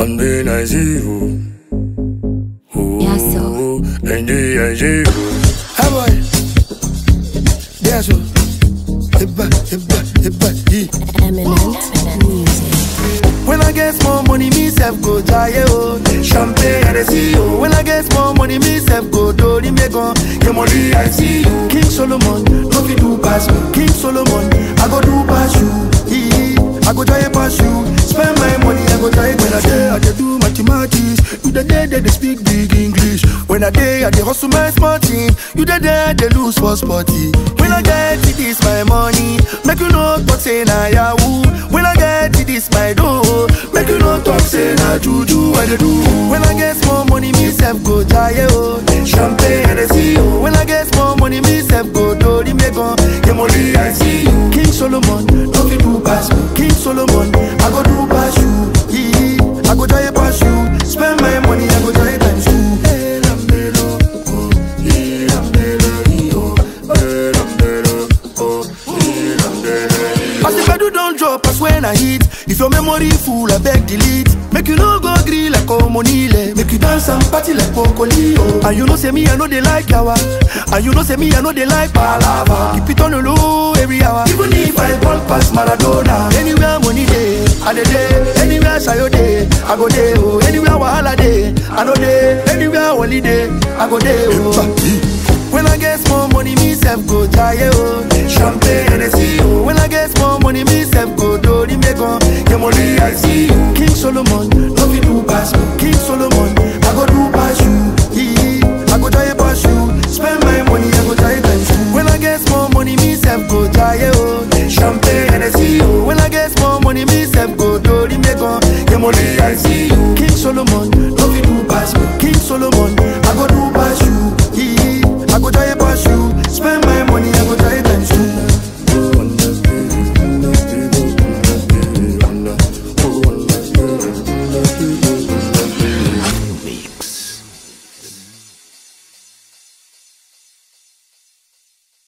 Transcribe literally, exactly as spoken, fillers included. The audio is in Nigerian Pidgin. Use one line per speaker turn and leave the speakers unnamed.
And then I see you. Oh,
Yeah, so.
and then I see you.
Hey boy, that's what. Hibba, hibba, hibba, he.
Eminent music.
When I get more money, me self go jaye oh. Champagne and I see you. When I get more money, me self go do the megon. Your money I see you. King Solomon, no fit do pass me. King Solomon, I go do pass you. He, I go jaye pass you. Spend my money, I go jaye when I day I dey do mathematics. You the day they speak big English. When I day I dey hustle my small team. You the day they lose for sporty. When I get it, this my money. Make you know talk say na yahoo. When I get it, this my dough. Make you know talk say na juju. What they do? When I get more money, me self go jaye oh. Champagne and I see you. When I get more money, me self go do the megon. Your money I see you. King Solomon, no fit do pass me. King Solomon, I go do pass you. He, I go jaye pass you. Spend my money, I go jaye times two. Hey, Lambelo, oh, hey, Lambelo, oh, hey, Lambelo, oh, hey, Lambelo. As the pedal don't drop, as when I hit. If your memory full, I beg delete. Make you no go grill like Omonile. Make you dance and party like Pocolio. And you know say me, I know they like yawa. And you know say me, I know they like palava. Keep it on the low every hour. Even if I ball past Maradona. Anywhere money day, I dey day. Anywhere sayo day, I go day. Oh, anywhere wahala day, I know day. Anywhere holiday, I go day. Oh. When I get more money, me self go jaye oh. Champagne and I see you. When I get more money, me self go do the megon. Your money I see you. King Solomon, no fit do pass me. King Solomon, I go do pass you. He, I go jaye pass you. Spend my money, I go jaye times two. When I get more money, me self go jaye oh. Champagne and I see you. When I get more money, me self go do the megon. Your money I see you. King Solomon,